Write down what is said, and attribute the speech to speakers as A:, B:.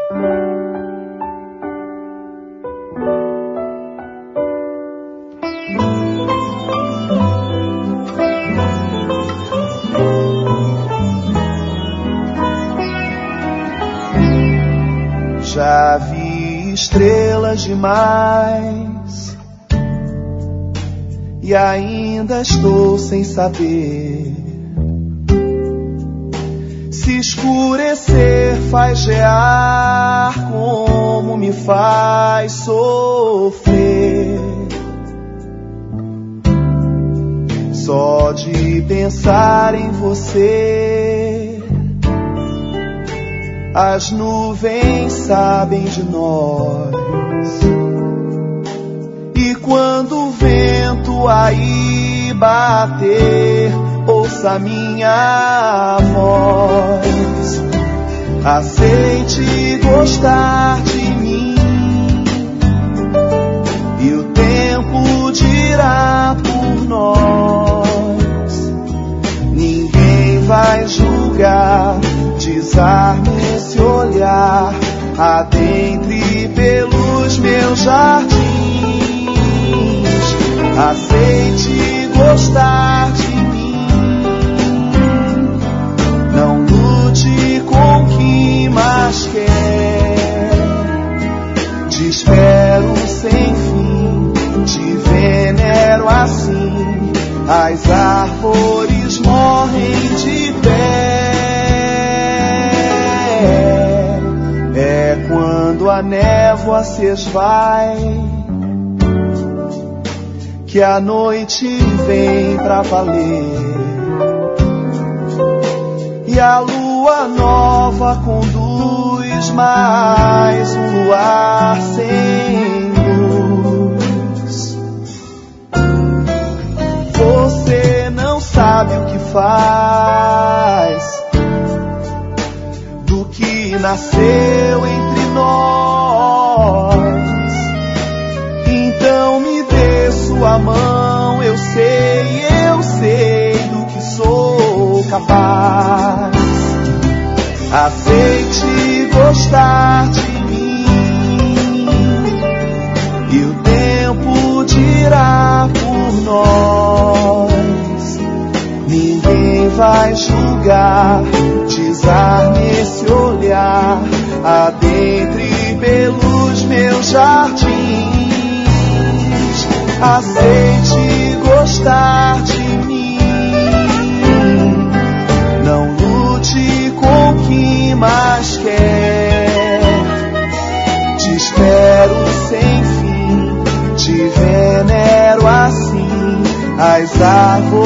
A: Já vi estrelas demais e ainda estou sem saber se escurecer faz gear, como me faz sofrer. Só de pensar em você, as nuvens sabem de nós. E quando o vento aí bater, ouça minha voz. Aceite gostar de mim, e o tempo dirá por nós. Ninguém vai julgar, desarme esse olhar, adentre pelos meus jardins. Aceite gostar de mim, não lute com o que mais quer. Te espero sem fim, te venero assim. As árvores morrem de pé. É quando a névoa se esvai que a noite vem pra valer, e a lua nova conduz mais um luar sem luz. Você não sabe o que faz, do que nasceu entre nós. Então me dê sua mão, eu sei do que sou capaz. Aceite gostar de mim, e o tempo dirá por nós. Ninguém vai julgar, desarme esse olhar, adentre pelos meus jardins. Aceite gostar de mim, não lute com o que mais quer. Te espero sem fim, te venero assim. As árvores